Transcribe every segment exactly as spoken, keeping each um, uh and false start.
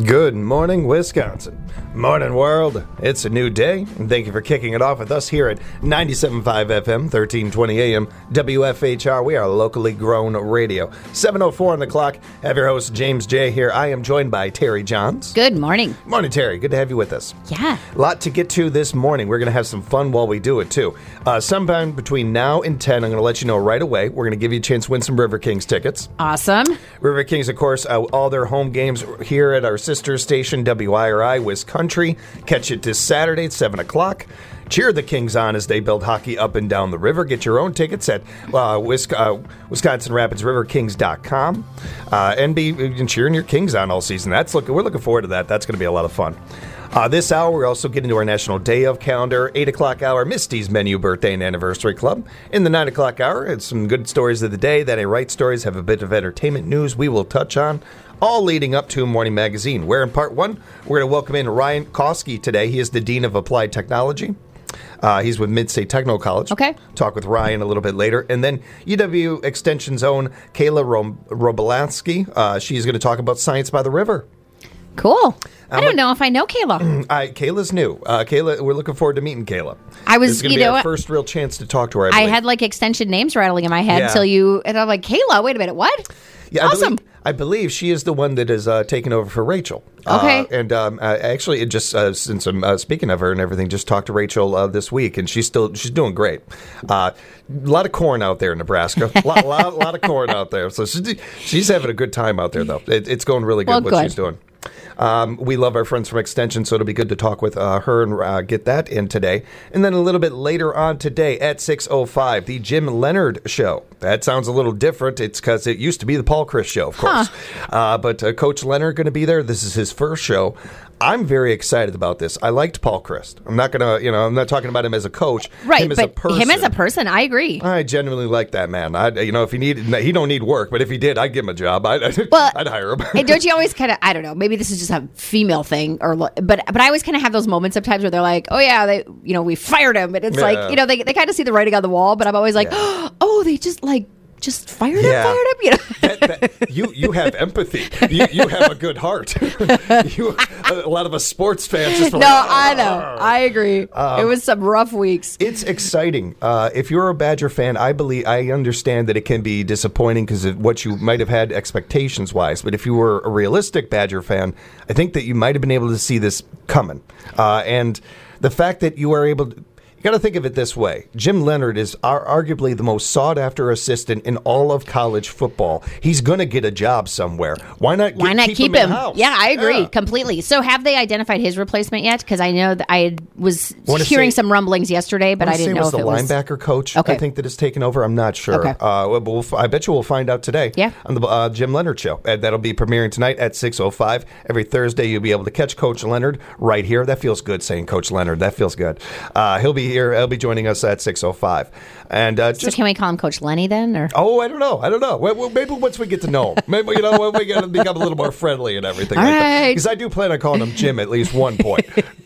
Good morning, Wisconsin. Morning, world. It's a new day, and thank you for kicking it off with us here at ninety-seven point five F M, thirteen twenty A M, W F H R. We are locally grown radio. seven oh four on the clock. Have your host, James J. here. I am joined by Terry Johns. Good morning. Morning, Terry. Good to have you with us. Yeah. A lot to get to this morning. We're going to have some fun while we do it, too. Uh, sometime between now and ten, I'm going to let you know right away. We're going to give you a chance to win some River Kings tickets. Awesome. River Kings, of course, uh, all their home games here at our sister station, W I R I, Wiscountry. Catch it this Saturday at seven o'clock. Cheer the Kings on as they build hockey up and down the river. Get your own tickets at uh, Wis- uh, Wisconsin Rapids River Kings dot com. Uh, and be and cheering your Kings on all season. That's look, We're looking forward to that. That's going to be a lot of fun. Uh, this hour, we're also getting to our National Day of calendar. eight o'clock hour, Misty's Menu Birthday and Anniversary Club. In the nine o'clock hour, it's some good stories of the day. That ain't right stories have a bit of entertainment news we will touch on. All leading up to Morning Magazine, where in part one, we're going to welcome in Ryan Koski today. He is the Dean of Applied Technology. Uh, he's with Mid-State Techno College. Okay. Talk with Ryan a little bit later. And then U W Extension's own Kayla Rom- Robolansky. Uh, she's going to talk about Science by the River. Cool. I Um, don't know if I know Kayla. I, Kayla's new. Uh, Kayla, we're looking forward to meeting Kayla. I was, this is going to you be know our what? first real chance to talk to her. I, I believe. had like extension names rattling in my head Yeah. until you, and I'm like, Kayla, wait a minute, what? Yeah, Awesome. I believe, I believe she is the one that is uh, taking over for Rachel. Okay. Uh, and um, uh, actually, it just uh, since I'm uh, speaking of her and everything, just talked to Rachel uh, this week, and she's still she's doing great. Uh, a lot of corn out there in Nebraska. A lot, lot, lot of corn out there. So she's, she's having a good time out there, though. It, it's going really good Well, what good. she's doing. Um, we love our friends from Extension, so it'll be good to talk with uh, her and uh, get that in today. And then a little bit later on today at six oh five, the Jim Leonard Show. That sounds a little different. It's because it used to be the Paul Chris Show, of course. Huh. Uh, but uh, Coach Leonard going to be there. This is his first show. I'm very excited about this. I liked Paul Christ. I'm not going to, you know, I'm not talking about him as a coach. Right, him as but a person. him as a person, I agree. I genuinely like that man. I, you know, if he needed, he don't need work, but if he did, I'd give him a job. I'd, Well, I'd hire him. And don't you always kind of, I don't know, maybe this is just a female thing, or but but I always kind of have those moments sometimes where they're like, oh yeah, they, you know, we fired him, and it's Yeah. like, you know, they they kind of see the writing on the wall, but I'm always like, Yeah. oh, they just like. Just fired Yeah. him, fired him, you know. that, that, you you have empathy. You you have a good heart. you, a lot of us sports fans just No, like, I know. I agree. Um, it was some rough weeks. It's exciting. Uh, if you're a Badger fan, I believe I understand that it can be disappointing because of what you might have had expectations wise. But if you were a realistic Badger fan, I think that you might have been able to see this coming. Uh, and the fact that you are able to. You got to think of it this way. Jim Leonard is ar- arguably the most sought-after assistant in all of college football. He's going to get a job somewhere. Why not? Get, Why not keep, keep him? him? In-house? Yeah, I agree Yeah. completely. So, have they identified his replacement yet? Because I know that I was Wanna hearing say- some rumblings yesterday, but I I didn't know it was if the it was linebacker coach. Okay. I think that has taken over. I'm not sure. Okay. Uh, well, we'll, I bet you we'll find out today. Yeah. On the uh, Jim Leonard Show. Uh, that'll be premiering tonight at six oh five. Every Thursday, you'll be able to catch Coach Leonard right here. That feels good saying Coach Leonard. That feels good. Uh, he'll be here. He'll be joining us at six oh five. And uh, So just can we call him Coach Lenny then? Or oh, I don't know. I don't know. Well, well, maybe once we get to know him, maybe you know when we get to become a little more friendly and everything. All like that. right. Because I do plan on calling him Jim at least one point.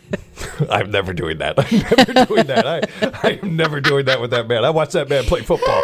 I'm never doing that. I'm never doing that. I, I am never doing that with that man. I watch that man play football.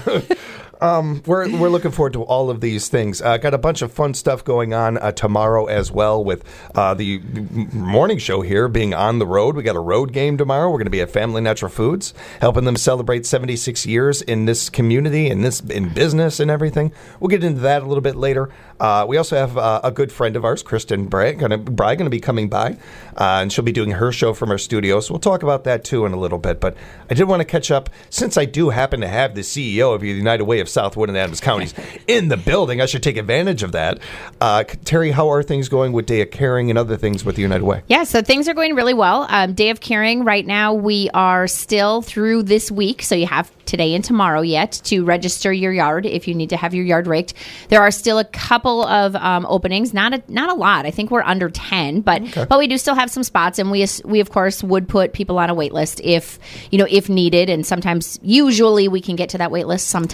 Um, we're we're looking forward to all of these things. Uh, got a bunch of fun stuff going on uh, tomorrow as well with uh, the morning show here being on the road. We got a road game tomorrow. We're going to be at Family Natural Foods, helping them celebrate seventy-six years in this community and this in business and everything. We'll get into that a little bit later. Uh, we also have uh, a good friend of ours, Kristen Bray, going to be coming by, uh, and she'll be doing her show from our studio. So we'll talk about that too in a little bit. But I did want to catch up since I do happen to have the C E O of the United Way of Southwood and Adams Counties in the building. I should take advantage of that. Uh, Terry, how are things going with Day of Caring and other things with the United Way? Yeah, so things are going really well. Um, Day of Caring, right now we are still through this week, so you have today and tomorrow yet to register your yard if you need to have your yard raked. There are still a couple of um, openings, not a not a lot. I think we're under ten, but Okay. but we do still have some spots, and we we of course would put people on a wait list if you know if needed, and sometimes usually we can get to that wait list, sometimes Yeah. not.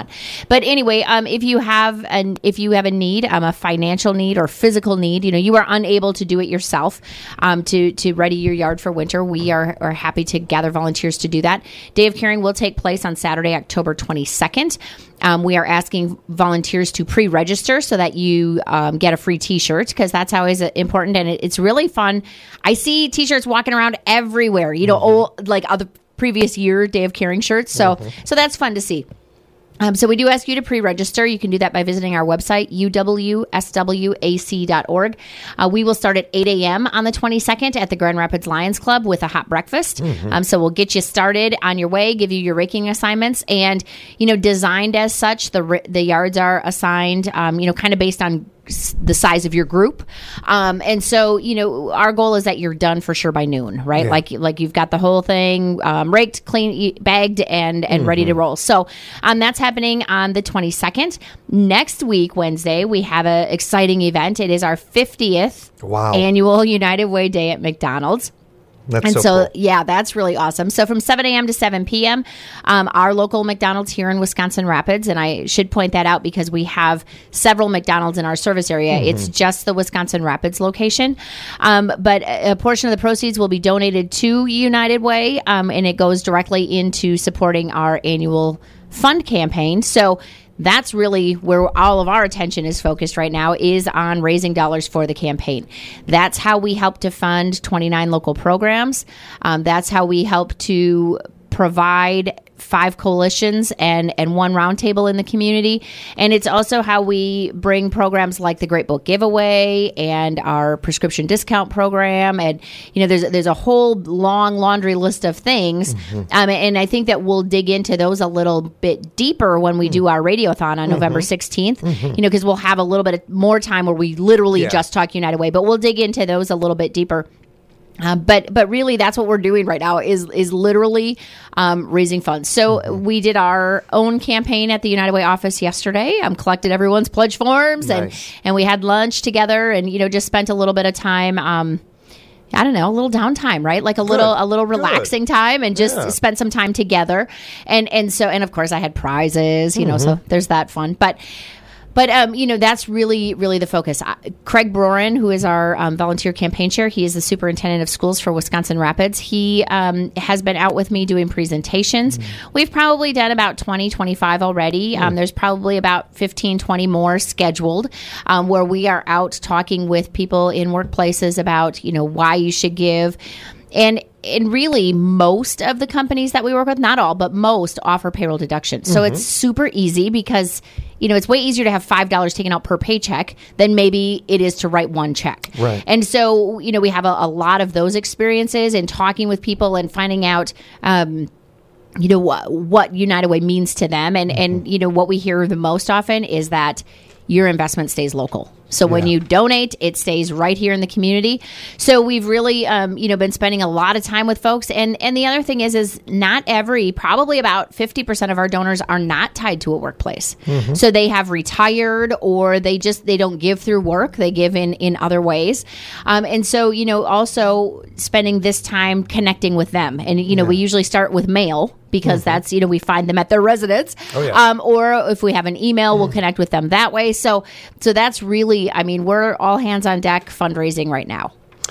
that. But anyway, um, if you have an if you have a need, um, a financial need or physical need, you know, you are unable to do it yourself, um, to to ready your yard for winter, we are are happy to gather volunteers to do that. Day of Caring will take place on Saturday, October twenty-second. Um, we are asking volunteers to pre-register so that you um, get a free T-shirt, because that's always important, and it, it's really fun. I see T-shirts walking around everywhere, you know, mm-hmm. old, like other previous year Day of Caring shirts. So, mm-hmm. so that's fun to see. Um, so we do ask you to pre-register. You can do that by visiting our website, u w s w a c dot org. Uh, we will start at eight a.m. on the twenty-second at the Grand Rapids Lions Club with a hot breakfast. Mm-hmm. Um, so we'll get you started on your way, give you your raking assignments, and, you know, designed as such, the the yards are assigned, um, you know, kind of based on the size of your group. Um, and so, you know, our goal is that you're done for sure by noon, right? Yeah. Like, like you've got the whole thing um, raked, clean, bagged, and, and mm-hmm. ready to roll. So um, that's happening on the twenty-second. Next week, Wednesday, we have an exciting event. It is our fiftieth wow. annual United Way Day at McDonald's. That's and so, so, cool. yeah, that's really awesome. So from seven a.m. to seven p.m., um, our local McDonald's here in Wisconsin Rapids, and I should point that out because we have several McDonald's in our service area. Mm-hmm. It's just the Wisconsin Rapids location. Um, but a portion of the proceeds will be donated to United Way, um, and it goes directly into supporting our annual fund campaign. So that's really where all of our attention is focused right now, is on raising dollars for the campaign. That's how we help to fund twenty-nine local programs. Um, that's how we help to provide five coalitions and, and one roundtable in the community. And it's also how we bring programs like the Great Book Giveaway and our prescription discount program. And, you know, there's there's a whole long laundry list of things. Mm-hmm. Um, and I think that we'll dig into those a little bit deeper when we mm-hmm. do our Radiothon on mm-hmm. November sixteenth, mm-hmm. you know, because we'll have a little bit more time where we literally yeah. just talk United Way. But we'll dig into those a little bit deeper. Uh, but but really, that's what we're doing right now is is literally um, raising funds. So mm-hmm. we did our own campaign at the United Way office yesterday. Um, collected everyone's pledge forms nice. and and we had lunch together, and you know just spent a little bit of time. Um, I don't know, a little downtime, right? Like a Good. little a little relaxing Good. time, and just yeah. spent some time together. And and so and of course I had prizes, you mm-hmm. know, so there's that fun. But. But, um, you know, that's really, really the focus. Uh, Craig Broren, who is our um, volunteer campaign chair, he is the superintendent of schools for Wisconsin Rapids. He um, has been out with me doing presentations. Mm-hmm. We've probably done about twenty, twenty-five already. Mm-hmm. Um, there's probably about fifteen, twenty more scheduled um, where we are out talking with people in workplaces about, you know, why you should give. And and really, most of the companies that we work with, not all, but most, offer payroll deductions. So mm-hmm. it's super easy because, you know, it's way easier to have five dollars taken out per paycheck than maybe it is to write one check. Right. And so, you know, we have a, a lot of those experiences in talking with people and finding out, um, you know, what, what United Way means to them. And, mm-hmm. and, you know, what we hear the most often is that your investment stays local. So when yeah. you donate, it stays right here in the community. So we've really, um, you know, been spending a lot of time with folks. And and the other thing is, is not every, probably about fifty percent of our donors are not tied to a workplace. Mm-hmm. So they have retired, or they just, they don't give through work. They give in, in other ways. Um, and so, you know, also spending this time connecting with them. And, you know, yeah. we usually start with mail, because mm-hmm. that's, you know, we find them at their residence. Oh, yeah. um, or if we have an email, mm-hmm. we'll connect with them that way. So, so that's really, I mean, we're all hands on deck fundraising right now.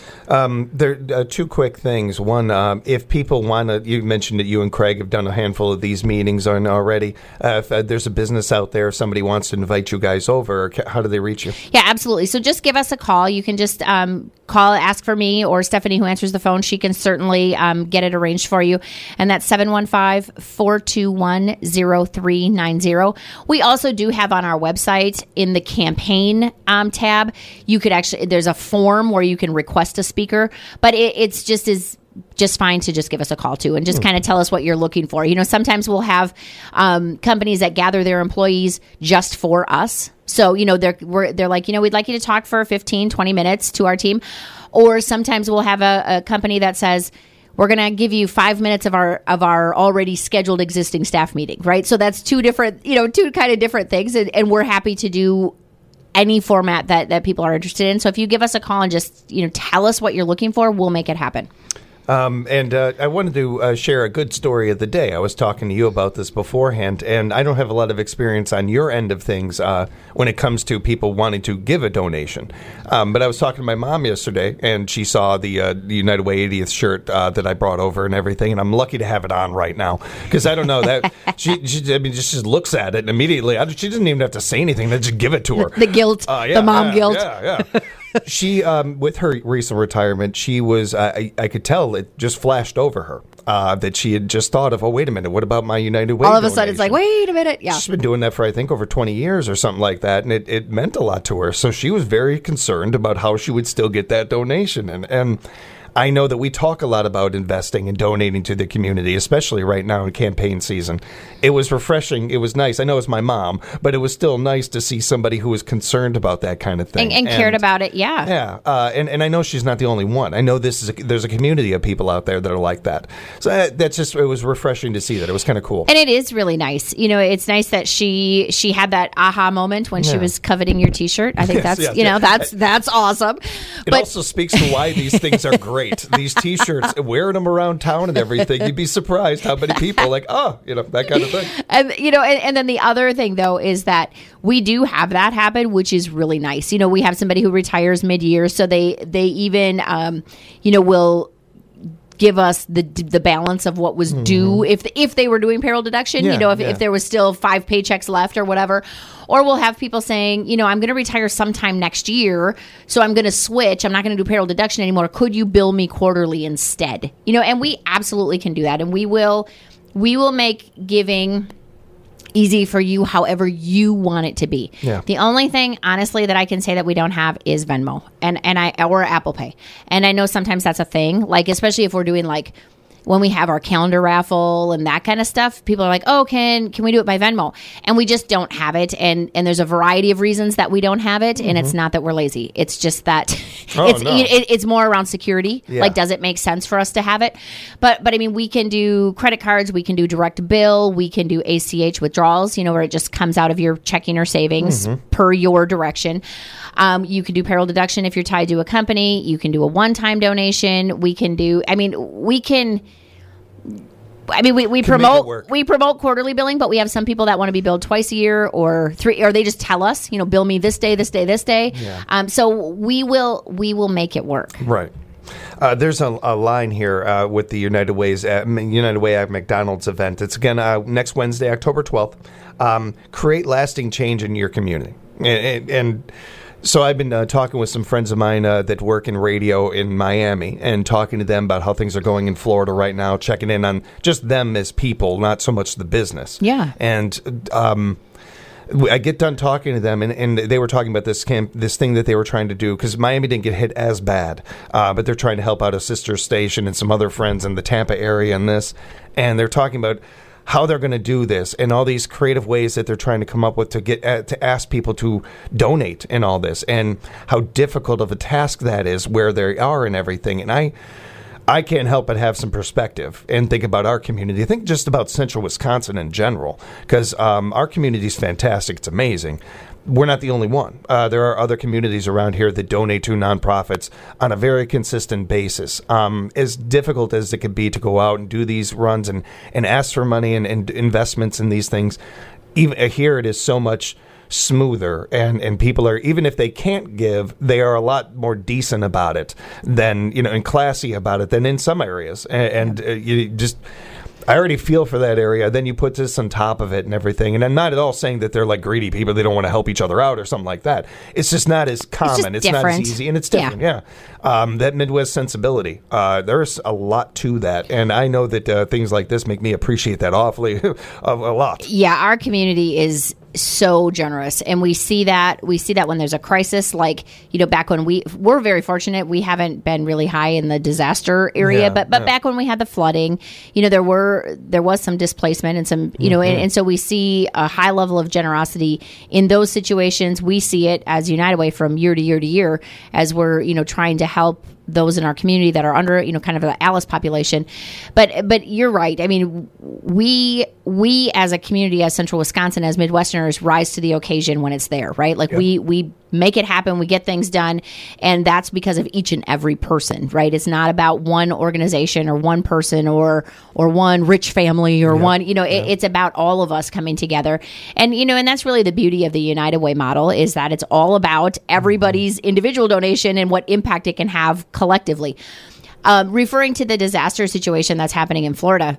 Um, there are uh, two quick things. One, um, if people want to, you mentioned that you and Craig have done a handful of these meetings on already. Uh, if uh, there's a business out there, if somebody wants to invite you guys over, how do they reach you? Yeah, absolutely. So just give us a call. You can just um, call, ask for me or Stephanie, who answers the phone. She can certainly um, get it arranged for you. And that's seven one five, four two one, zero three nine zero. We also do have on our website in the campaign um, tab, you could actually, there's a form where you can request a speaker, but it, it's just as just fine to just give us a call too and just mm. kind of tell us what you're looking for. You know, sometimes we'll have um, companies that gather their employees just for us. So, you know, they're we're, they're like, you know, we'd like you to talk for fifteen, twenty minutes to our team. Or sometimes we'll have a, a company that says, we're going to give you five minutes of our of our already scheduled existing staff meeting, right? So that's two different, you know, two kind of different things. And, and we're happy to do any format that, that people are interested in. So if you give us a call and just, you know, tell us what you're looking for, we'll make it happen. Um, and uh, I wanted to uh, share a good story of the day. I was talking to you about this beforehand, and I don't have a lot of experience on your end of things uh, when it comes to people wanting to give a donation. Um, but I was talking to my mom yesterday, and she saw the, uh, the United Way eightieth shirt uh, that I brought over and everything, and I'm lucky to have it on right now because I don't know that she, she I mean, just, just looks at it and immediately. I, she doesn't even have to say anything; they just give it to her. The guilt, uh, yeah, the mom yeah, guilt. Yeah, yeah. She, um, with her recent retirement, she was, uh, I, I could tell it just flashed over her uh, that she had just thought of, oh, wait a minute, what about my United Way All of a donation? sudden, it's like, wait a minute. Yeah. She's been doing that for, I think, over twenty years or something like that, and it, it meant a lot to her. So she was very concerned about how she would still get that donation. And, and I know that we talk a lot about investing and donating to the community, especially right now in campaign season. It was refreshing. It was nice. I know it's my mom, but it was still nice to see somebody who was concerned about that kind of thing. And, and cared about it, yeah. Yeah, uh, and, and I know she's not the only one. I know this is a, there's a community of people out there that are like that. So that, that's just, it was refreshing to see that. It was kind of cool. And it is really nice. You know, it's nice that she she had that aha moment when Yeah. she was coveting your T-shirt. I think Yes, that's, yes, you know, yeah. that's that's awesome. It But also speaks to why these things are great. These T-shirts, wearing them around town and everything, you'd be surprised how many people like, oh, you know, that kind of thing. And you know, and, and then the other thing though is that we do have that happen, which is really nice. You know, we have somebody who retires mid-year, so they they even um, you know will give us the the balance of what was due if if they were doing payroll deduction. Yeah, you know, if yeah. if there was still five paychecks left or whatever. Or we'll have people saying, you know, I'm going to retire sometime next year, so I'm going to switch. I'm not going to do payroll deduction anymore. Could you bill me quarterly instead? You know, and we absolutely can do that, and we will we will make giving easy for you however you want it to be. Yeah. The only thing, honestly, that I can say that we don't have is Venmo and, and I or Apple Pay. And I know sometimes that's a thing, like especially if we're doing like when we have our calendar raffle and that kind of stuff, people are like, oh, can can we do it by Venmo? And we just don't have it. And and there's a variety of reasons that we don't have it. And it's not that we're lazy. It's just that Oh, it's no. it, it's more around security. Yeah. Like, does it make sense for us to have it? But but I mean, we can do credit cards. We can do direct bill. We can do A C H withdrawals, you know, where it just comes out of your checking or savings per your direction. Um, you can do payroll deduction if you're tied to a company. You can do a one-time donation. We can do, I mean, we can... I mean, we, we Can make it promote work. we promote quarterly billing, but we have some people that want to be billed twice a year or three, or they just tell us, you know, bill me this day, this day, this day. Yeah. Um, so we will we will make it work. Right. Uh, there's a, a line here uh, with the United Ways at, United Way at McDonald's event. It's again uh, next Wednesday, October twelfth. Um, create lasting change in your community, and, and, and so I've been uh, talking with some friends of mine uh, that work in radio in Miami and talking to them about how things are going in Florida right now, checking in on just them as people, not so much the business. Yeah. And um, I get done talking to them, and, and they were talking about this camp, this thing that they were trying to do, because Miami didn't get hit as bad, uh, but they're trying to help out a sister station and some other friends in the Tampa area and this, and they're talking about how they're going to do this and all these creative ways that they're trying to come up with to get uh, to ask people to donate and all this, and how difficult of a task that is where they are and everything. And I I can't help but have some perspective and think about our community. I think just about central Wisconsin in general, because um, our community is fantastic. It's amazing. We're not the only one. Uh, there are other communities around here that donate to nonprofits on a very consistent basis. Um, as difficult as it can be to go out and do these runs and, and ask for money and, and investments in these things, even here it is so much smoother, and, and people are, even if they can't give, they are a lot more decent about it than, you know, and classy about it than in some areas. And, and uh, you just... I already feel for that area. Then you put this on top of it and everything. And I'm not at all saying that they're like greedy people. They don't want to help each other out or something like that. It's just not as common. It's, It's not as different. easy. And it's different, yeah. yeah. Um, that Midwest sensibility. Uh, there's a lot to that. And I know that uh, things like this make me appreciate that awfully a, a lot. Yeah, our community is so generous, and we see that we see that when there's a crisis, like, you know, back when we we're very fortunate, we haven't been really high in the disaster area, Yeah, but but yeah. back when we had the flooding, you know, there were there was some displacement and some, you know, and, and so we see a high level of generosity in those situations. We see it as United Way from year to year to year as we're, you know, trying to help those in our community that are under, you know, kind of the Alice population. But but you're right. I mean, we we as a community, as Central Wisconsin, as Midwesterners, rise to the occasion when it's there, right? Like Yeah. we we make it happen. We get things done. And that's because of each and every person, right? It's not about one organization or one person or or one rich family or Yeah. one, you know, Yeah. it, it's about all of us coming together. And, you know, and that's really the beauty of the United Way model is that it's all about everybody's individual donation and what impact it can have collectively. Um, referring to the disaster situation that's happening in Florida,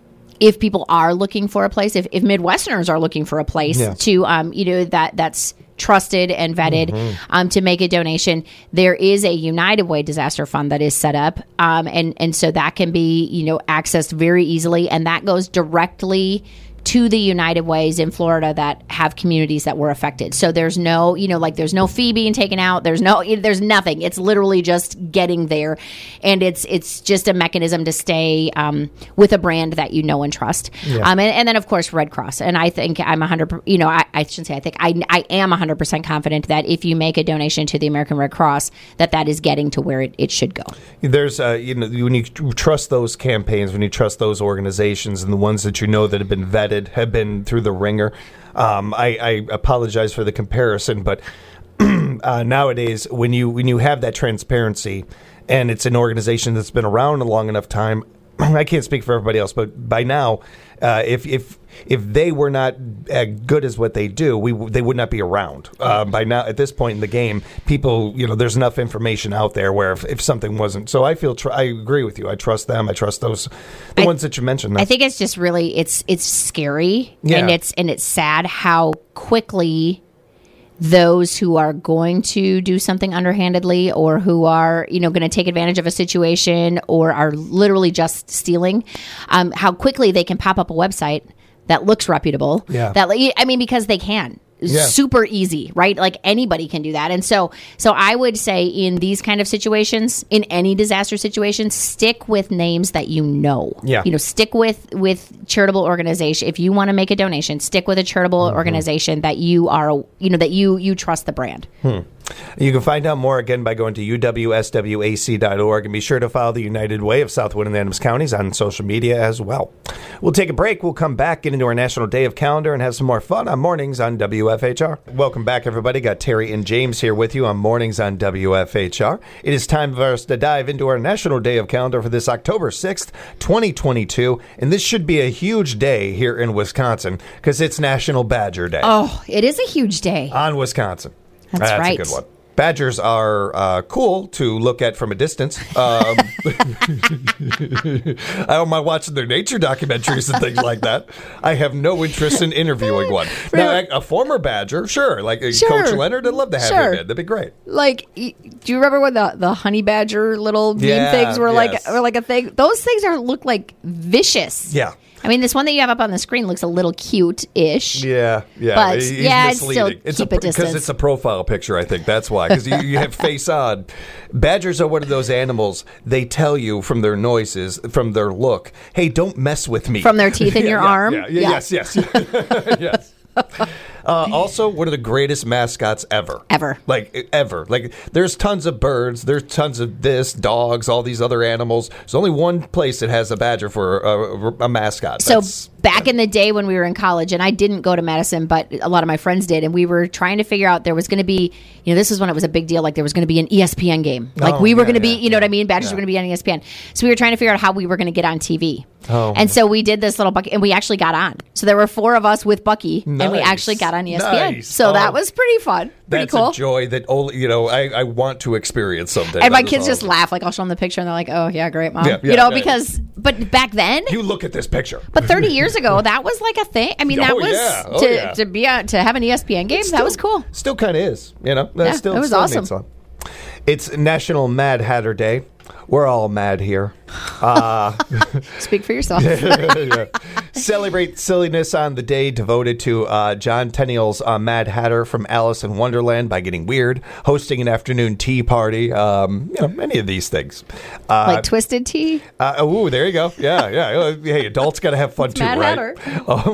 if people are looking for a place, if, if Midwesterners are looking for a place Yeah. to, um, you know, that that's trusted and vetted Mm-hmm. um, to make a donation, there is a United Way disaster fund that is set up. Um, and, and so that can be, you know, accessed very easily. And that goes directly to the United Ways in Florida that have communities that were affected. So there's no, you know, like there's no fee being taken out. There's no, there's nothing. It's literally just getting there, and it's it's just a mechanism to stay um, with a brand that you know and trust. Yeah. Um, and, and then of course Red Cross. And I think I'm a hundred. You know, I, I shouldn't say I think I I am a hundred percent confident that if you make a donation to the American Red Cross, that that is getting to where it, it should go. There's, uh, you know, when you trust those campaigns, when you trust those organizations and the ones that you know that have been vetted, have been through the ringer. Um, I, I apologize for the comparison, but uh, nowadays, when you when you have that transparency and it's an organization that's been around a long enough time, I can't speak for everybody else, but by now, uh, if if if they were not as good as what they do, we they would not be around. Uh, by now, at this point in the game, people, you know, there's enough information out there where if, if something wasn't, so I feel tr- I agree with you. I trust them. I trust those the I- ones that you mentioned. I think it's just really it's it's scary Yeah. and it's and it's sad how quickly those who are going to do something underhandedly or who are, you know, going to take advantage of a situation or are literally just stealing, um, how quickly they can pop up a website that looks reputable. Yeah. That I mean, because they can. Yeah. Super easy, right? Like anybody can do that. And so so I would say in these kind of situations, in any disaster situation, stick with names that you know. Yeah. You know, stick with with charitable organization. If you want to make a donation, stick with a charitable Mm-hmm. organization that you are, you know, that you you trust the brand. Hmm. You can find out more again by going to U W S W A C dot org and be sure to follow the United Way of Southwood and Adams Counties on social media as well. We'll take a break. We'll come back, get into our National Day of Calendar, and have some more fun on Mornings on W F H R. Welcome back, everybody. Got Terry and James here with you on Mornings on W F H R. It is time for us to dive into our National Day of Calendar for this October sixth, twenty twenty-two. And this should be a huge day here in Wisconsin because it's National Badger Day Oh, it is a huge day. on Wisconsin. That's That's right. a good one. Badgers are uh, cool to look at from a distance. Um, I don't mind watching their nature documentaries and things like that. I have no interest in interviewing one. Now, a former Badger, sure, like uh, Sure. Coach Leonard, I'd love to have Sure. him in. That'd be great. Like, y- do you remember when the, the honey badger little meme Yeah, things were like yes. were like a thing? Those things are look like vicious. Yeah. I mean, this one that you have up on the screen looks a little cute-ish. Yeah, yeah. But, He's yeah, it's still misleading. It's keep a, a distance. Because it's a profile picture, I think. That's why. Because you, you have face on. Badgers are one of those animals, they tell you from their noises, from their look, hey, don't mess with me. From their teeth in Yeah, your yeah, arm? Yeah, yeah, Yeah. Yes, yes. yes. Uh, also, one of the greatest mascots ever. Ever. Like, ever. Like, there's tons of birds, there's tons of this, dogs, all these other animals. There's only one place that has a badger for a, a mascot. So That's, back in the day when we were in college, and I didn't go to Madison, but a lot of my friends did, and we were trying to figure out there was going to be, you know, this is when it was a big deal, like there was going to be an E S P N game. Like Oh, we were yeah, going to be, yeah, you know what I yeah, mean? Badgers yeah. were going to be on E S P N. So we were trying to figure out how we were going to get on T V. Oh. And so we did this little Bucky, and we actually got on. So there were four of us with Bucky, and we Nice. actually got on E S P N. Nice. So Oh. that was pretty fun. Pretty That's cool. a joy that only you know I, I want to experience someday. And my That is kids just awesome. laugh. Like I'll show them the picture, and they're like, "Oh yeah, great, mom." Yeah, yeah, you know, yeah. because but back then, You look at this picture. but thirty years ago, that was like a thing. I mean, that Oh, was yeah. Oh, to yeah. to be on, to have an E S P N game. that was cool. Still kind of is. You know, that Yeah, still it was still awesome. means something. It's National Mad Hatter Day. We're all mad here. Uh, Speak for yourself. yeah. Celebrate silliness on the day devoted to uh, John Tenniel's uh, Mad Hatter from Alice in Wonderland by getting weird, hosting an afternoon tea party, um, you know, any of these things. Uh, Like Twisted Tea. Uh, ooh, there you go. Yeah, yeah. Hey, adults got to have fun too, Mad right? Hatter. Um,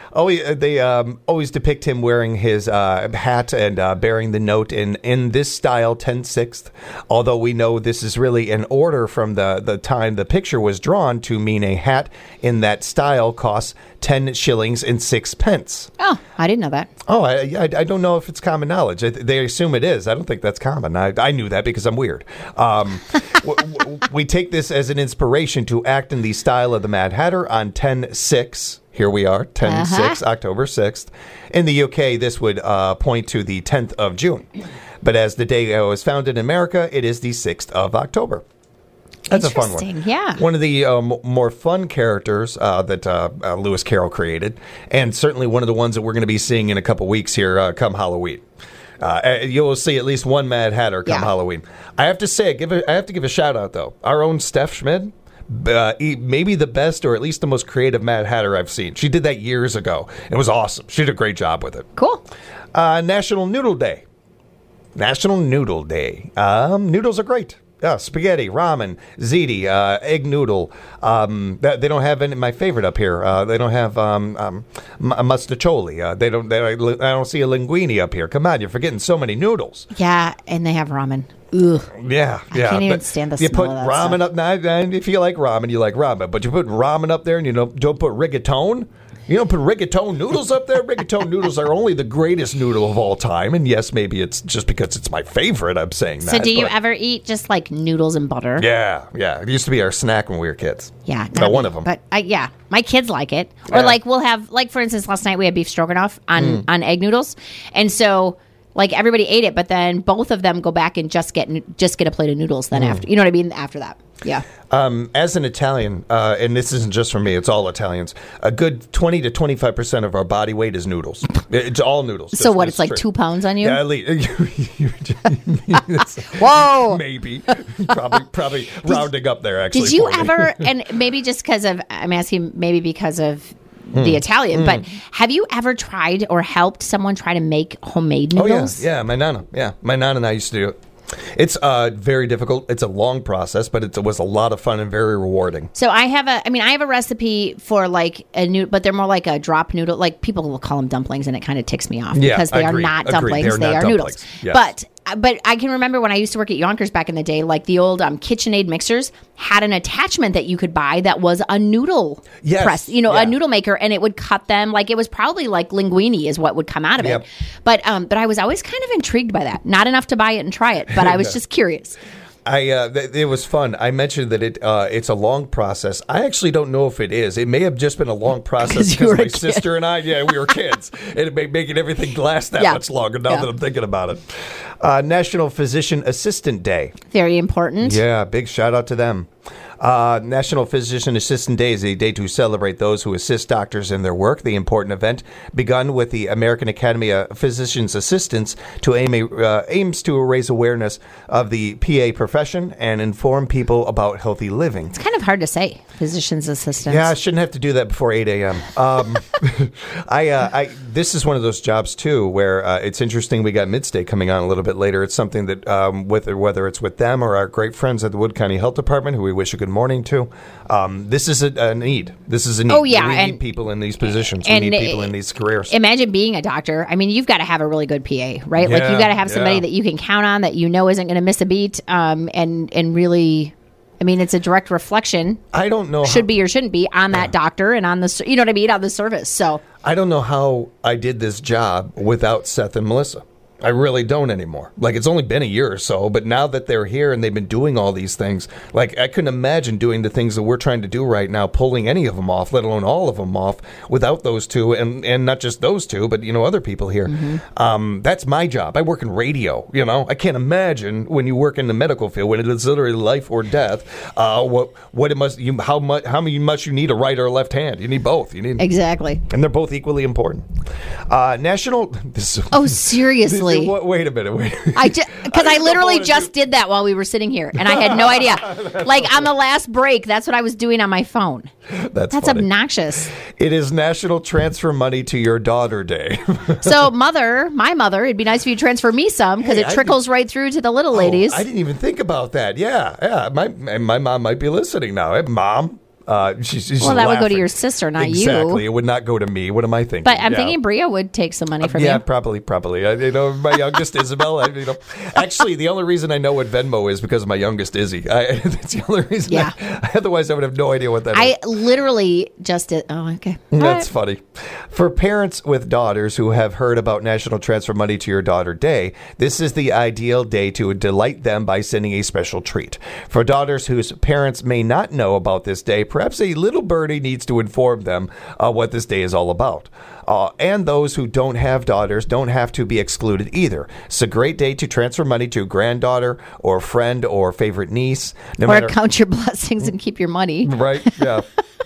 always, they um, always depict him wearing his uh, hat and uh, bearing the note in, in this style, ten sixth, although we know this is really an order from the, the time the picture was drawn to mean a hat in that style costs ten shillings and six pence. Oh, I didn't know that. Oh, I, I, I don't know if it's common knowledge. I, they assume it is. I don't think that's common. I, I knew that because I'm weird. Um, w- w- we take this as an inspiration to act in the style of the Mad Hatter on ten six. Here we are, ten six, uh-huh. October sixth. In the U K, this would uh, point to the tenth of June. But as the day was founded in America, it is the sixth of October. That's a fun one. Yeah. One of the um, more fun characters uh, that uh, uh, Lewis Carroll created, and certainly one of the ones that we're going to be seeing in a couple weeks here uh, come Halloween. Uh, you'll see at least one Mad Hatter come yeah. Halloween. I have to say, give a, I have to give a shout out though. Our own Steph Schmid, uh, maybe the best or at least the most creative Mad Hatter I've seen. She did that years ago. It was awesome. She did a great job with it. Cool. Uh, National Noodle Day. National Noodle Day. Um, noodles are great. Yeah, spaghetti, ramen, ziti, uh, egg noodle. Um, they don't have any. My favorite up here. Uh, they don't have um, um, mustacholi. Uh, they don't. They, I don't see a linguine up here. Come on, you're forgetting so many noodles. Yeah, and they have ramen. Ugh. Yeah, yeah. I can't even stand the you smell put of that ramen stuff. up. Now, and if you like ramen, you like ramen. But you put ramen up there, and you don't don't put rigatone. You don't put rigatone noodles up there? Rigatone noodles are only the greatest noodle of all time. And yes, maybe it's just because it's my favorite I'm saying that. So do you but ever eat just like noodles and butter? Yeah, yeah. It used to be our snack when we were kids. Yeah. No, one of them. But I, yeah, my kids like it. Or Yeah. like we'll have, like for instance, last night we had beef stroganoff on, Mm. on egg noodles. And so like everybody ate it, but then both of them go back and just get just get a plate of noodles then Mm. after. You know what I mean? After that. Yeah. Um, as an Italian, uh, and this isn't just for me, it's all Italians, a good twenty to twenty-five percent of our body weight is noodles. It's all noodles. So It's- what? It's like true. two pounds on you? Yeah, at least. Whoa. Maybe. Probably probably rounding up there, actually. Did you for me. ever, and maybe just because of, I'm asking maybe because of the Italian, but have you ever tried or helped someone try to make homemade Oh, yeah. noodles? Yeah, my nana. Yeah, my nana and I used to do it. It's uh, very difficult. It's a long process, but it was a lot of fun and very rewarding. So I have a, I mean, I have a recipe for like a new, but they're more like a drop noodle. Like people will call them dumplings, and it kind of ticks me off Yeah, because they agreed, are not agreed. dumplings; They're they not are dumplings. noodles. Yes. But but I can remember when I used to work at Yonkers back in the day, like the old um, KitchenAid mixers had an attachment that you could buy that was a noodle Yes, press, you know, yeah. a noodle maker, and it would cut them. Like it was probably like linguine is what would come out of Yep. it. But um, but I was always kind of intrigued by that. Not enough to buy it and try it, but I was Yeah. just curious. I uh, th- it was fun. I mentioned that it uh, it's a long process. I actually don't know if it is. It may have just been a long process 'Cause you because were my a kid. sister and I, yeah, we were kids, and it made making everything last that Yeah. much longer. Now Yeah. that I'm thinking about it, uh, National Physician Assistant Day. Very important. Yeah, big shout out to them. Uh, National Physician Assistant Day is a day to celebrate those who assist doctors in their work. The important event, begun with the American Academy of Physicians Assistants, to aim a, uh, aims to raise awareness of the P A profession and inform people about healthy living. It's kind of hard to say, physician's assistants. Yeah, I shouldn't have to do that before eight a.m. Um, I, uh, I, this is one of those jobs too where uh, it's interesting. We got Midstate coming on a little bit later. It's something that, um, with whether it's with them or our great friends at the Wood County Health Department, who we wish a good morning to. Um, this is a, a need. This is a need. Oh, yeah, we and- need people in these positions. We and need it- people in these careers. Imagine being a doctor. I mean, you've got to have a really good P A, right? like Yeah, you got to have somebody yeah. that you can count on, that you know isn't going to miss a beat, um, and and really, I mean, it's a direct reflection. I don't know. Should how, be or shouldn't be on that doctor and on the, s- you know what I mean, on the service. So I don't know how I did this job without Seth and Melissa. I really don't anymore. Like, it's only been a year or so, but now that they're here and they've been doing all these things, like, I couldn't imagine doing the things that we're trying to do right now, pulling any of them off, let alone all of them off, without those two, and, and not just those two, but, you know, other people here. Mm-hmm. Um, that's my job. I work in radio, you know. I can't imagine when you work in the medical field, when it is literally life or death, uh, what what it must, you, how much, how much you need a right or a left hand. You need both. You need, exactly. and they're both equally important. Uh, national. This is, Oh, seriously. This is- wait, wait a minute. Wait. I just because I I, didn't know literally what to just did that while we were sitting here, and I had no idea. Like on the last break, that's what I was doing on my phone. That's That's funny. obnoxious. It is National Transfer Money to Your Daughter Day. So, mother, my mother, it'd be nice if you transfer me some because Hey, it I trickles right through to the little ladies. Oh, I didn't even think about that. Yeah, yeah. My my mom might be listening now. Hey, Mom, Uh, she's, she's well, that laughing. would go to your sister, not exactly. you. Exactly. It would not go to me. What am I thinking? But I'm yeah. thinking Bria would take some money from uh, yeah, you. probably, probably. I, you know, my youngest Isabel. I, you know, actually, the only reason I know what Venmo is because of my youngest Izzy. I, that's the only reason. Yeah. I, otherwise, I would have no idea what that I is. literally just did. Oh, okay. That's All right. funny. For parents with daughters who have heard about National Transfer Money to Your Daughter Day, this is the ideal day to delight them by sending a special treat. For daughters whose parents may not know about this day, perhaps a little birdie needs to inform them uh, what this day is all about. Uh, and those who don't have daughters don't have to be excluded either. It's a great day to transfer money to a granddaughter or friend or favorite niece. No Or matter- count your blessings and keep your money. Right? Yeah.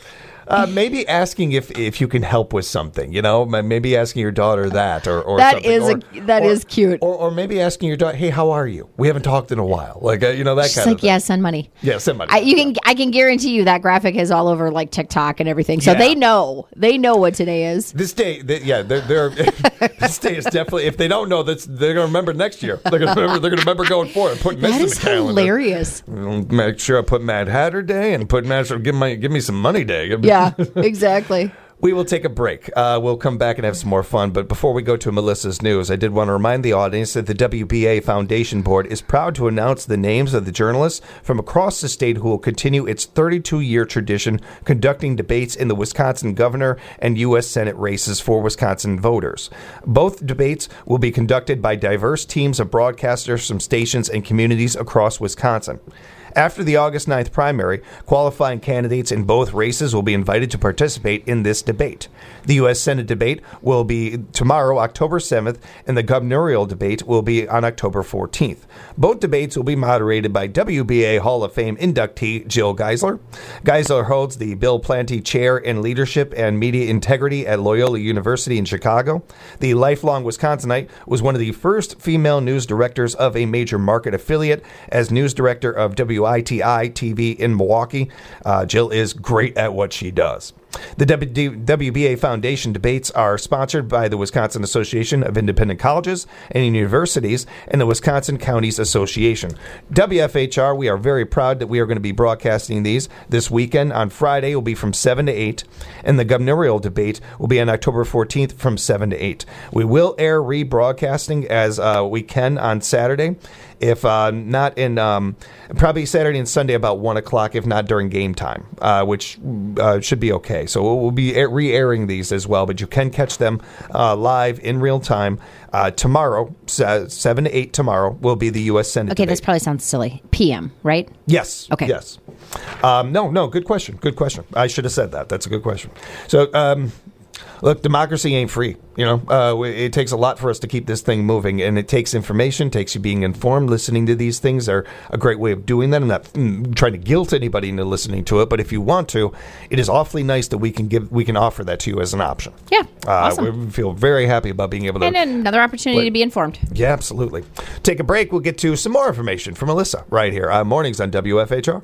Uh, maybe asking if, if you can help with something, you know, maybe asking your daughter that or, or That something. is or, a- that or, is cute. Or, or maybe asking your daughter, hey, how are you? We haven't talked in a while. Like, uh, you know, that She's kind like, of thing. yeah, send money. Yeah, send money. I, you can, I can guarantee you that graphic is all over like TikTok and everything. So Yeah. they know, they know what today is. This day, th- yeah, they're, they're this day is definitely. If they don't know, that's they're going to remember next year. They're going to remember. They're going to remember going forward. Putting this That in is the calendar. hilarious. Make sure I put Mad Hatter Day and put Mad. Give my give me some money day. Yeah, exactly. We will take a break. Uh, we'll come back and have some more fun. But before we go to Melissa's news, I did want to remind the audience that the W B A Foundation Board is proud to announce the names of the journalists from across the state who will continue its thirty-two-year tradition conducting debates in the Wisconsin governor and U S Senate races for Wisconsin voters. Both debates will be conducted by diverse teams of broadcasters from stations and communities across Wisconsin. After the August ninth primary, qualifying candidates in both races will be invited to participate in this debate. The U S Senate debate will be tomorrow, October seventh, and the gubernatorial debate will be on October fourteenth. Both debates will be moderated by W B A Hall of Fame inductee Jill Geisler. Geisler holds the Bill Planty Chair in Leadership and Media Integrity at Loyola University in Chicago. The lifelong Wisconsinite was one of the first female news directors of a major market affiliate as news director of W I T I T V in Milwaukee. Uh, Jill is great at what she does. The W B A Foundation debates are sponsored by the Wisconsin Association of Independent Colleges and Universities and the Wisconsin Counties Association. W F H R, we are very proud that we are going to be broadcasting these this weekend. On Friday, it will be from seven to eight, and the gubernatorial debate will be on October fourteenth from seven to eight. We will air rebroadcasting as uh, we can on Saturday. If uh, not in, um, probably Saturday and Sunday about one o'clock, if not during game time, uh, which uh, should be okay. So we'll be air- re-airing these as well, but you can catch them uh, live in real time. Uh, tomorrow, seven to eight tomorrow, will be the U S Senate Okay, debate. this probably sounds silly. P M, right? Yes. Okay. Yes. Um, no, no, good question. Good question. I should have said that. That's a good question. So, um, look, democracy ain't free. You know, uh, it takes a lot for us to keep this thing moving, and it takes information, takes you being informed. Listening to these things are a great way of doing that. I'm not mm, trying to guilt anybody into listening to it, but if you want to, it is awfully nice that we can give, we can offer that to you as an option. Yeah, Uh, awesome. We feel very happy about being able to. And another opportunity Wait. to be informed. Yeah, absolutely. Take a break. We'll get to some more information from Melissa right here on Mornings on W F H R.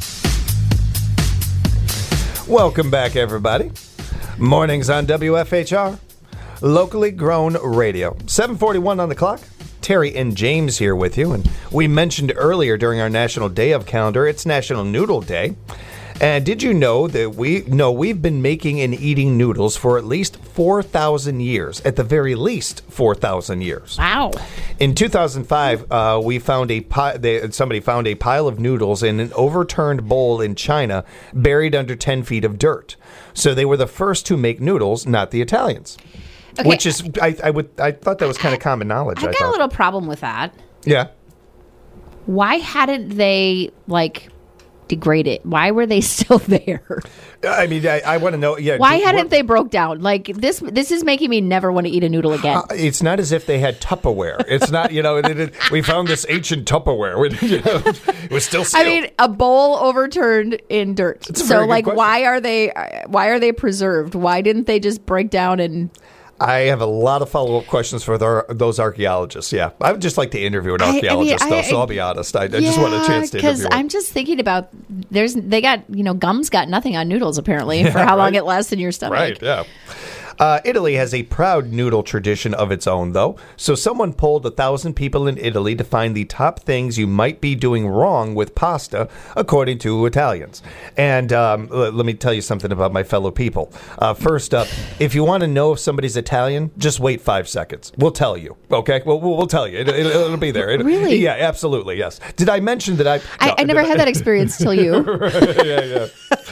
Welcome back, everybody. Mornings on W F H R, locally grown radio. seven forty-one on the clock. Terry and James here with you. And we mentioned earlier during our National Day of Calendar, it's National Noodle Day. And did you know that we know we've been making and eating noodles for at least four thousand years, at the very least four thousand years. Wow. In two thousand five, uh, we found a pi- they, somebody found a pile of noodles in an overturned bowl in China, buried under ten feet of dirt. So they were the first to make noodles, not the Italians. Okay. Which is, I, I would, I thought that was kind of common knowledge. I I got thought. a little problem with that. Yeah. Why hadn't they, like, degraded? Why were they still there? I mean, I, I want to know. Yeah. Why do- hadn't what- they broke down? Like, this This is making me never want to eat a noodle again. Uh, it's not as if they had Tupperware. It's not, you know, it, it, we found this ancient Tupperware. We- you know, it was still I sealed. mean, a bowl overturned in dirt. a So, very good like, question. why are they? Why are they preserved? Why didn't they just break down and? I have a lot of follow-up questions for the, those archaeologists. Yeah, I would just like to interview an I- I mean, archaeologist, I- though. So I'll be honest. I, I just want a chance to because interview. I'm one. just thinking about there's they got you know gum's got nothing on noodles apparently for how long right. it lasts in your stomach. Right, yeah. Uh, Italy has a proud noodle tradition of its own, though. So someone polled a thousand people in Italy to find the top things you might be doing wrong with pasta, according to Italians. And um, l- let me tell you something about my fellow people. Uh, first up, if you want to know if somebody's Italian, just wait five seconds. We'll tell you. Okay, we'll we'll, we'll tell you. It, it, it'll be there. It, Really? Yeah, absolutely. Yes. Did I mention that I? I, no, I never did had that experience till you. yeah, yeah.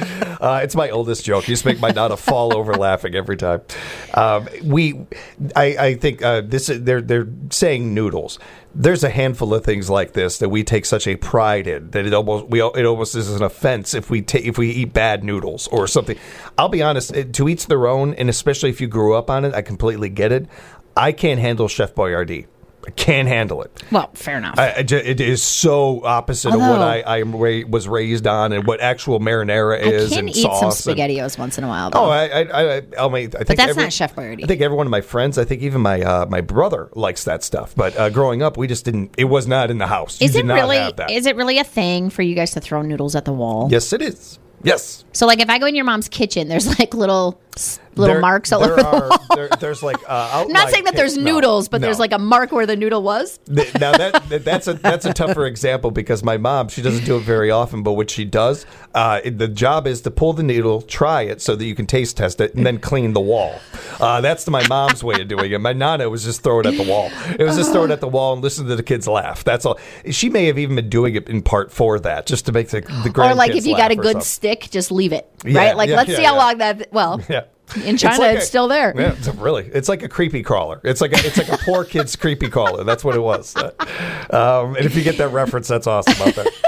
Uh, it's my oldest joke. You just make my Nana fall over laughing every time. Um, we, I, I think uh, this is they're they're saying noodles. There's a handful of things like this that we take such a pride in that it almost we it almost is an offense if we ta- if we eat bad noodles or something. I'll be honest, it, to each their own, and especially if you grew up on it, I completely get it. I can't handle Chef Boyardee. I can't handle it. Well, fair enough. I, I ju- it is so opposite Although, of what I, I am ra- was raised on and what actual marinara I is can and eat sauce. some and- SpaghettiOs once in a while, though. Oh, I, I, I, I mean, I think but that's every, not Chef Boyardee. I think every one of my friends, I think even my uh, my brother likes that stuff. But uh, growing up, we just didn't. It was not in the house. Is you it did not really? have that. Is it really a thing for you guys to throw noodles at the wall? Yes, it is. Yes. So, like, if I go in your mom's kitchen, there's like little little There- marks all there over the are, wall. There, there's like. Uh, I'm not saying that there's no, noodles, but no. there's like a mark where the noodle was. Th- Now that that- that's a that's a tougher example because my mom, she doesn't do it very often, but what she does, uh, it- the job is to pull the noodle, try it so that you can taste test it, and then clean the wall. Uh, that's my mom's way of doing it. My nana was just throw it at the wall. It was just throw it at the wall and listen to the kids laugh. That's all. She may have even been doing it in part for that, just to make the the grandkids Or like if you got a laugh or good something. stick, just leave it. Yeah, right? Like yeah, let's yeah, see how yeah. long that. Well, Yeah. in China, it's, like a- still there. Yeah, it's a- really. It's like a creepy crawler. It's like a, it's like a poor kid's creepy crawler. That's what it was. Uh, um, and if you get that reference, that's awesome out there.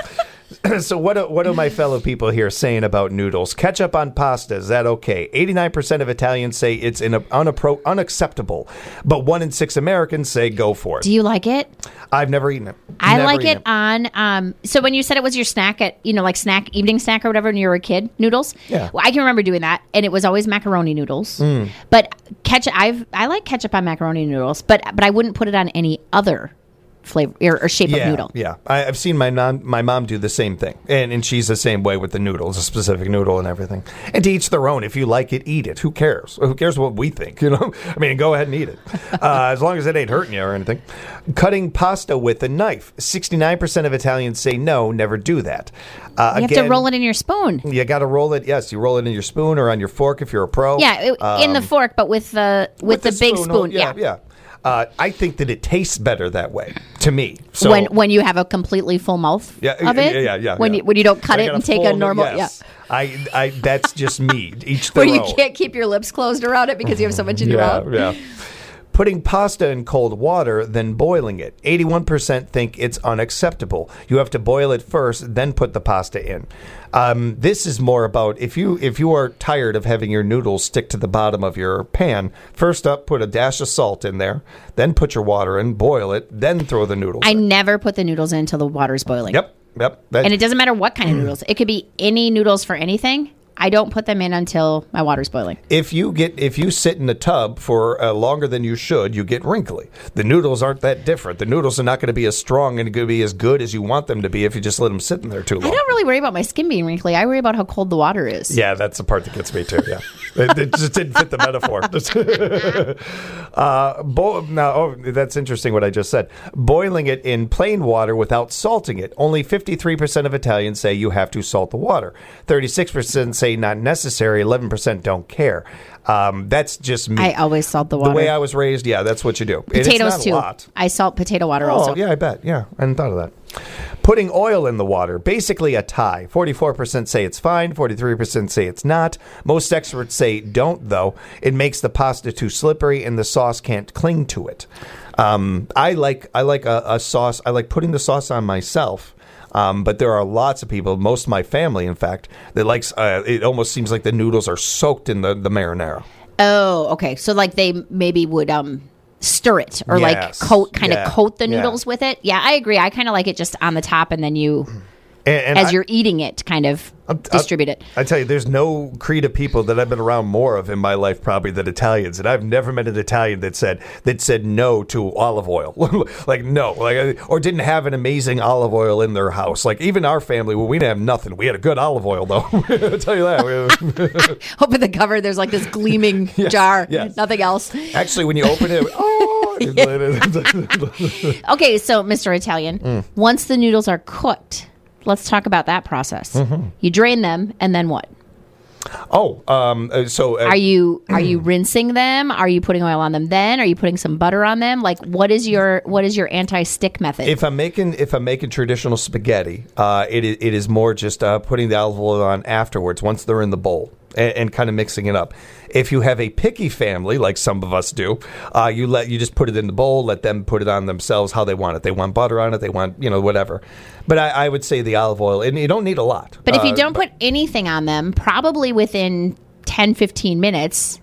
So what are, what are my fellow people here saying about noodles? Ketchup on pasta, is that okay? eighty-nine percent of Italians say it's in unappro- unacceptable, but one in six Americans say go for it. Do you like it? I've never eaten it. I Never like eaten it on. Um, so when you said it was your snack at, you know, like snack, evening snack or whatever when you were a kid, noodles. Yeah. Well, I can remember doing that, and it was always macaroni noodles. Mm. But ketchup, I've I like ketchup on macaroni noodles, but but I wouldn't put it on any other flavor or, or shape yeah, of noodle. Yeah, I, I've seen my mom, my mom do the same thing, and and she's the same way with the noodles, a specific noodle and everything. And to each their own. If you like it, eat it. Who cares? Who cares what we think? You know, I mean, go ahead and eat it, uh, as long as it ain't hurting you or anything. Cutting pasta with a knife. Sixty-nine percent of Italians say no, never do that. Uh, You again, have to roll it in your spoon. You got to roll it. Yes, you roll it in your spoon or on your fork if you're a pro. Yeah, it- in the Um, fork, but with the with, the, big spoon. Yeah, yeah. Uh, I think that it tastes better that way to me. So when when you have a completely full mouth yeah, of it. yeah, yeah, yeah. When yeah. you when you don't cut Like it on and take a full- normal. yes. Yeah. I, I, that's just me. Each Where their you own. can't keep your lips closed around it because you have so much in your Yeah, mouth. yeah. Putting pasta in cold water, then boiling it. eighty-one percent think it's unacceptable. You have to boil it first, then put the pasta in. Um, this is more about if you if you are tired of having your noodles stick to the bottom of your pan, first up, put a dash of salt in there, then put your water in, boil it, then throw the noodles I in. never put the noodles in until the water's boiling. Yep, yep. That- And it doesn't matter what kind of noodles. It could be any noodles for anything. I don't put them in until my water's boiling. If you get if you sit in a tub for uh, longer than you should, you get wrinkly. The noodles aren't that different. The noodles are not going to be as strong and going to be as good as you want them to be if you just let them sit in there too I long. don't really worry about my skin being wrinkly. I worry about how cold the water is. Yeah, that's the part that gets me too. Yeah, it, it just didn't fit the metaphor. uh, bo- now, oh, that's interesting what I just said. Boiling it in plain water without salting it. Only fifty-three percent of Italians say you have to salt the water. thirty-six percent say not necessary. eleven percent don't care. Um, that's just me. I always salt the water. The way I was raised, yeah, that's what you do. And it's Potatoes not a too. lot. I salt potato water Oh, also. yeah, I bet. Yeah, I hadn't thought of that. Putting oil in the water, basically a tie. forty-four percent say it's fine, forty-three percent say it's not. Most experts say don't, though. It makes the pasta too slippery and the sauce can't cling to it. Um, I like I like a, a sauce. I like putting the sauce on myself. Um, but there are lots of people, most of my family, in fact, that likes. Uh, it almost seems like the noodles are soaked in the, the marinara. Oh, okay. So like they maybe would um stir it or like Yes. coat kind of Yeah. coat the Yeah. noodles with it. Yeah, I agree. I kind of like it just on the top and then you And, and as I, you're eating it, kind of distribute it. I tell you, there's no creed of people that I've been around more of in my life probably than Italians, and I've never met an Italian that said that said no to olive oil, like no, like or didn't have an amazing olive oil in their house. Like even our family, well, we didn't have nothing. We had a good olive oil though. I'll tell you that. Open the cover. There's like this gleaming yes, jar. Yes. Nothing else. Actually, when you open it, oh. Okay, so Mister Italian, mm. once the noodles are cooked. Let's talk about that process. Mm-hmm. You drain them, and then what? Oh, um, so uh, are you are you rinsing them? Are you putting oil on them? Then are you putting some butter on them? Like, what is your what is your anti-stick method? If I'm making if I'm making traditional spaghetti, uh, it it is more just uh, putting the olive oil on afterwards once they're in the bowl. And, and kind of mixing it up. If you have a picky family, like some of us do, uh, you let you just put it in the bowl, let them put it on themselves how they want it. They want butter on it, they want, you know, whatever. But I, I would say the olive oil, and you don't need a lot. But if you uh, don't but, put anything on them, probably within ten, fifteen minutes,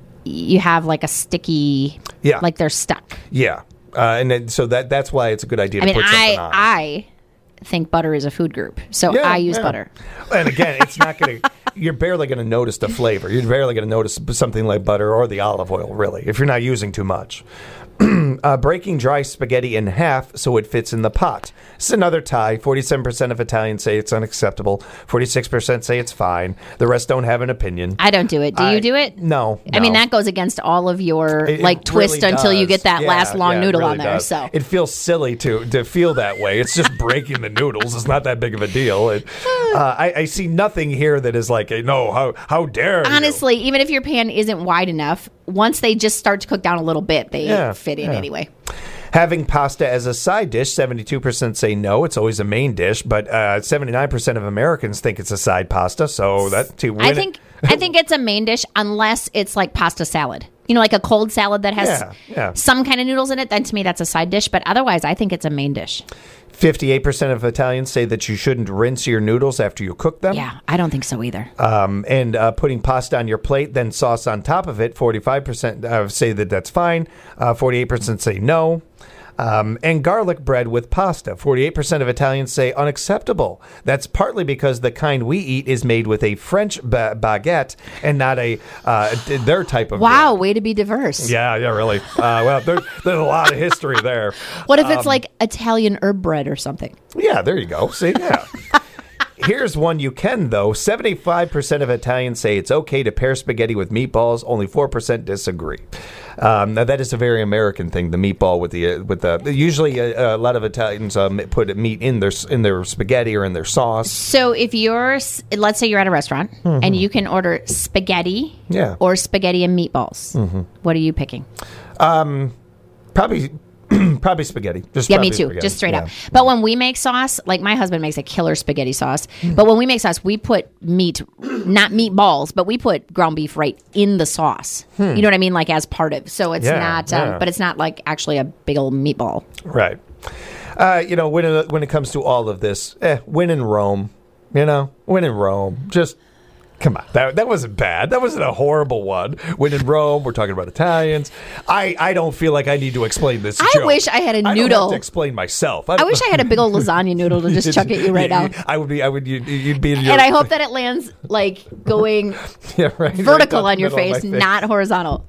you have like a sticky, yeah. like they're stuck. Yeah. Uh, and then, so that that's why it's a good idea I to mean, put something I, on. I think butter is a food group, so yeah, I use yeah. butter. And again, it's not going to, you're barely going to notice the flavor. You're barely going to notice something like butter or the olive oil, really, if you're not using too much. uh, breaking dry spaghetti in half so it fits in the pot. It's another tie. forty-seven percent of Italians say it's unacceptable. forty-six percent say it's fine. The rest don't have an opinion. I don't do it. Do I, you do it? No, I no. mean, that goes against all of your, it, like, it twist really until does. you get that yeah, last long yeah, noodle really on there. Does. So it feels silly to to feel that way. It's just breaking the noodles. It's not that big of a deal. It, uh, I, I see nothing here that is like, no, how, how dare you? Honestly, even if your pan isn't wide enough, once they just start to cook down a little bit, they Yeah, fit in yeah. anyway. Having pasta as a side dish, seventy-two percent say no. It's always a main dish, but uh, seventy-nine percent of Americans think it's a side pasta. So that to win I think I think it's a main dish unless it's like pasta salad. You know, like a cold salad that has Yeah, yeah. some kind of noodles in it. Then to me, that's a side dish. But otherwise, I think it's a main dish. fifty-eight percent of Italians say that you shouldn't rinse your noodles after you cook them. Yeah, I don't think so either. Um, and uh, putting pasta on your plate, then sauce on top of it, forty-five percent uh, say that that's fine. Uh, forty-eight percent say no. Um, and garlic bread with pasta. forty-eight percent of Italians say unacceptable. That's partly because the kind we eat is made with a French ba- baguette and not a uh, their type of Wow, bread. way to be diverse. Yeah, yeah, really. Uh, well, there, there's a lot of history there. What if it's Um, like Italian herb bread or something? Yeah, there you go. See, yeah. Here's one you can, though. seventy-five percent of Italians say it's okay to pair spaghetti with meatballs. Only four percent disagree. Um, now, that is a very American thing, the meatball with the... Uh, with the. Usually, uh, a lot of Italians um, put meat in their in their spaghetti or in their sauce. So if you're, let's say you're at a restaurant mm-hmm. and you can order spaghetti yeah. or spaghetti and meatballs, mm-hmm. what are you picking? Um, probably... Probably spaghetti. Just yeah, me too. Spaghetti. Just straight yeah. up. But when we make sauce, like my husband makes a killer spaghetti sauce. But when we make sauce, we put meat, not meatballs, but we put ground beef right in the sauce. Hmm. You know what I mean? Like as part of. So it's yeah, not, um, yeah. but it's not like actually a big old meatball. Right. Uh, you know, when it, when it comes to all of this, eh, win in Rome. You know, win in Rome. Just. Come on, that that wasn't bad. That wasn't a horrible one. When in Rome, we're talking about Italians. I, I don't feel like I need to explain this I joke. wish I had a I noodle. don't have to explain myself. I, I wish I had a big old lasagna noodle to just chuck at you right now. I would be. I would. You'd, you'd be. In your, and I hope that it lands like going yeah, right, vertical right on your face, face, not horizontal.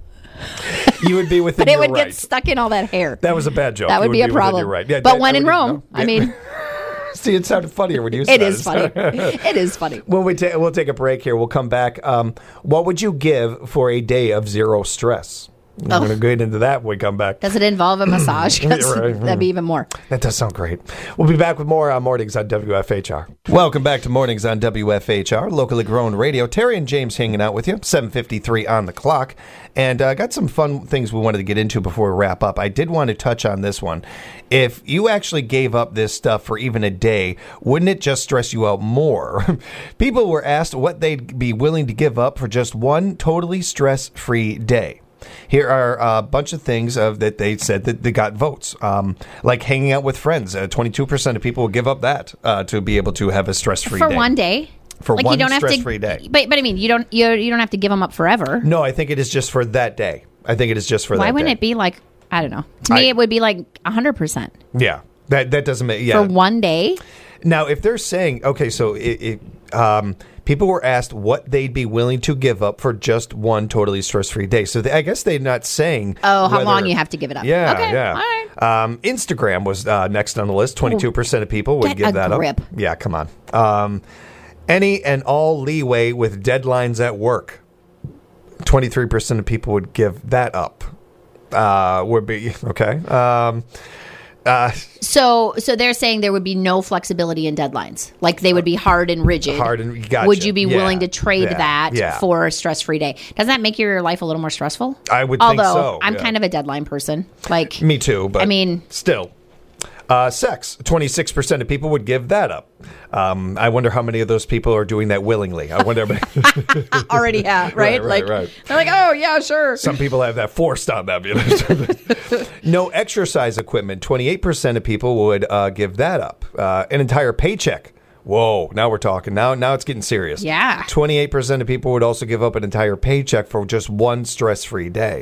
You would be within. But it your would right. get stuck in all that hair. That was a bad joke. That would, would be a be problem. Right. Yeah, but that, when I in would, Rome, no. I mean. See, it sounded funnier when you It said it. It is funny. It is funny. When we ta- we'll take a break here. We'll come back. Um, what would you give for a day of zero stress? We're Oh. going to get into that when we come back. Does it involve a massage? 'Cause Right. that'd be even more. That does sound great. We'll be back with more on Mornings on W F H R. Welcome back to Mornings on W F H R, locally grown radio. Terry and James hanging out with you, seven fifty-three on the clock. And I uh, got some fun things we wanted to get into before we wrap up. I did want to touch on this one. If you actually gave up this stuff for even a day, wouldn't it just stress you out more? People were asked what they'd be willing to give up for just one totally stress-free day. Here are a bunch of things of that they said that they got votes, um, like hanging out with friends. Uh, twenty-two percent of people will give up that uh, to be able to have a stress-free For day. one day? For like one you don't have stress-free to, day. But, but I mean, you don't you, you don't have to give them up forever. No, I think it is just for that day. I think it is just for Why that day. wouldn't it be like, I don't know. To me, I- it would be like one hundred percent. Yeah. That that doesn't make... Yeah. For one day? Now, if they're saying, okay, so it, it, um, people were asked what they'd be willing to give up for just one totally stress-free day. So they, I guess they're not saying... Oh, how whether, long you have to give it up. Yeah, okay, yeah. all right. Um, Instagram was uh, next on the list. twenty-two percent of people would Get give a that grip. up. Yeah, come on. Um, any and all leeway with deadlines at work. twenty-three percent of people would give that up. Uh, would be, okay. Um, uh, so so they're saying there would be no flexibility in deadlines. Like they would be hard and rigid. Hard and gotcha. Would you be Yeah, willing to trade yeah, that yeah. for a stress-free day? Doesn't that make your life a little more stressful? I would Although, think so. I'm yeah. kind of a deadline person. Like Me too, but I mean, still. Uh, sex. twenty-six percent of people would give that up. Um, I wonder how many of those people are doing that willingly. I wonder. already have, right? Right, right, like right. they're like, oh yeah, sure. Some people have that forced on them. You know? No exercise equipment. twenty-eight percent of people would uh, give that up. Uh, an entire paycheck. Whoa, now we're talking. Now now it's getting serious. Yeah. twenty-eight percent of people would also give up an entire paycheck for just one stress-free day.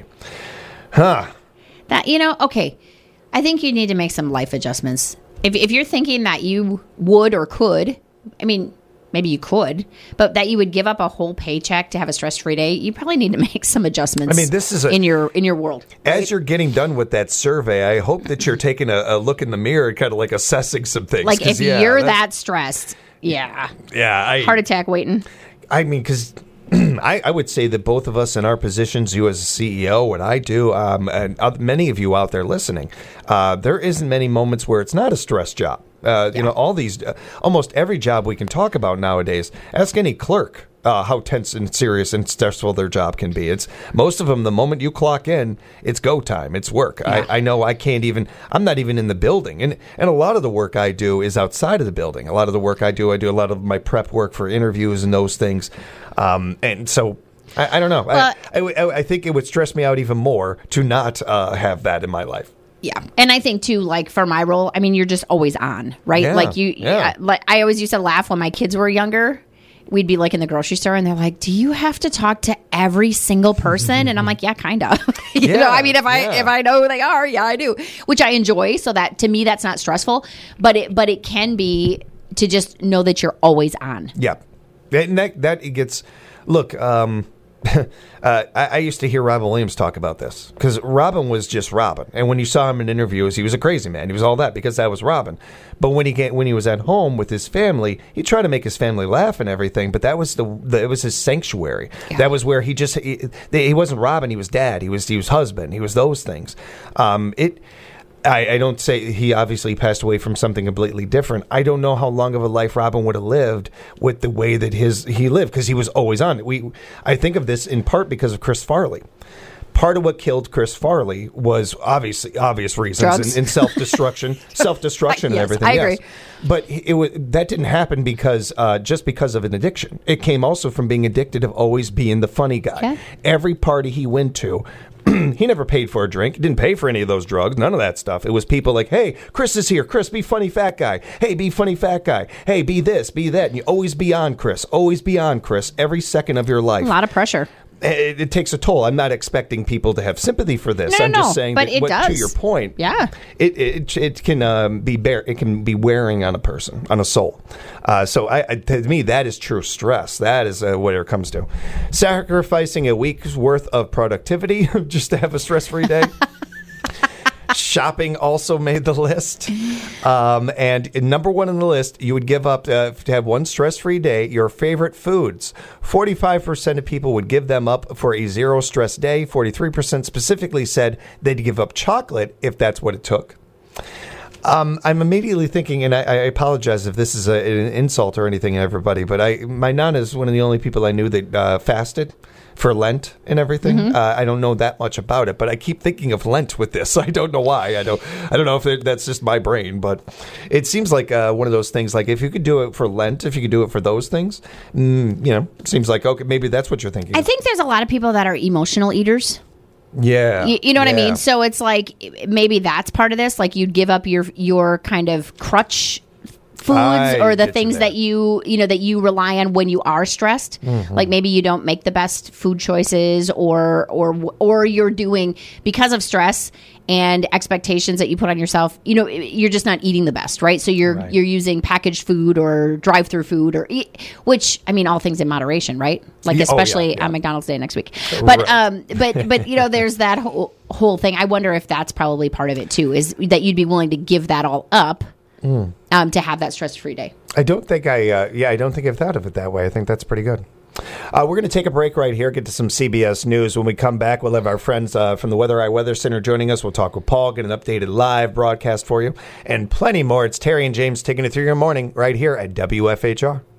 Huh. That, you know, okay. I think you need to make some life adjustments. If if you're thinking that you would or could, I mean, maybe you could, but that you would give up a whole paycheck to have a stress-free day, you probably need to make some adjustments. I mean, this is a- in your in your world. As you're getting done with that survey, I hope that you're taking a, a look in the mirror and kind of like assessing some things. Like 'cause, if yeah, you're that's- that stressed, yeah, Yeah. I, heart attack waiting. I mean, because I, I would say that both of us in our positions, you as a C E O, what I do, um, and uh, many of you out there listening, uh, there isn't many moments where it's not a stress job. Uh, Yeah. You know, all these, uh, almost every job we can talk about nowadays. Ask any clerk uh, how tense and serious and stressful their job can be. It's most of them. The moment you clock in, it's go time. It's work. Yeah. I, I know I can't even. I'm not even in the building, and and a lot of the work I do is outside of the building. A lot of the work I do, I do a lot of my prep work for interviews and those things, um, and so. I, I don't know. Well, I, I, I think it would stress me out even more to not uh, have that in my life. Yeah. And I think too, like for my role, I mean, you're just always on, right? Yeah, Like you, yeah. uh, like I always used to laugh when my kids were younger. We'd be like in the grocery store and they're like, do you have to talk to every single person? And I'm like, yeah, kind of. you Yeah, know, I mean, if I, yeah. if I know who they are, yeah, I do, which I enjoy. So that to me, that's not stressful, but it, but it can be to just know that you're always on. Yeah, and that that it gets. Look, um, uh, I, I used to hear Robin Williams talk about this because Robin was just Robin, and when you saw him in interviews, he was a crazy man. He was all that because that was Robin. But when he get, when he was at home with his family, he tried to make his family laugh and everything. But that was the, the it was his sanctuary. Yeah. That was where he just he, he wasn't Robin. He was dad. He was he was husband. He was those things. Um, it. I, I don't say he obviously passed away from something completely different. I don't know how long of a life Robin would have lived with the way that his he lived because he was always on. We I think of this in part because of Chris Farley. Part of what killed Chris Farley was obviously obvious reasons Drugs. and, and self destruction, self destruction, and Yes, everything. I yes. agree. But it was that didn't happen because uh, just because of an addiction. It came also from being addicted of always being the funny guy. Okay. Every party he went to. He never paid for a drink. Didn't pay for any of those drugs. None of that stuff. It was people like, hey, Chris is here. Chris, be funny fat guy. Hey, be funny fat guy. Hey, be this, be that. And you always be on Chris. Always be on Chris every second of your life. A lot of pressure. It, it takes a toll. I'm not expecting people to have sympathy for this. No, no, I'm no, just saying but that it what, to does. your point. Yeah. It it, it can um, be bear, it can be wearing on a person, on a soul. Uh, so I, I, to me, that is true stress. That is uh, what it comes to. Sacrificing a week's worth of productivity just to have a stress-free day. Shopping also made the list. Um, and number one on the list, you would give up uh, to have one stress-free day, your favorite foods. forty-five percent of people would give them up for a zero-stress day. forty-three percent specifically said they'd give up chocolate if that's what it took. Um, I'm immediately thinking, and I, I apologize if this is a, an insult or anything, everybody, but I my Nana is one of the only people I knew that uh, fasted for Lent and everything. Mm-hmm. Uh, I don't know that much about it, but I keep thinking of Lent with this. I don't know why. I don't. I don't know if it, that's just my brain, but it seems like uh, one of those things. Like if you could do it for Lent, if you could do it for those things, mm, you know, it seems like okay, maybe that's what you're thinking. I think there's a lot of people that are emotional eaters. yeah, You, you know what I yeah. mean? So it's like maybe that's part of this. Like you'd give up your your kind of crutch foods I or the get you things there. that you you know that you rely on when you are stressed. Mm-hmm. Like maybe you don't make the best food choices, or or or you're doing because of stress and expectations that you put on yourself. You know, you're just not eating the best, right? So you're Right. you're using packaged food or drive-through food, or eat, which I mean, all things in moderation, right? Like Yeah, oh, yeah, especially yeah. on McDonald's Day next week. But Right. um, but but you know, there's that whole whole thing. I wonder if that's probably part of it too. Is that you'd be willing to give that all up. Mm. Um, to have that stress-free day. I don't think I, uh, yeah, I don't think I've thought of it that way. I think that's pretty good. Uh, we're going to take a break right here, get to some C B S News. When we come back, we'll have our friends uh, from the Weather Eye Weather Center joining us. We'll talk with Paul, get an updated live broadcast for you, and plenty more. It's Terry and James taking it through your morning right here at W F H R.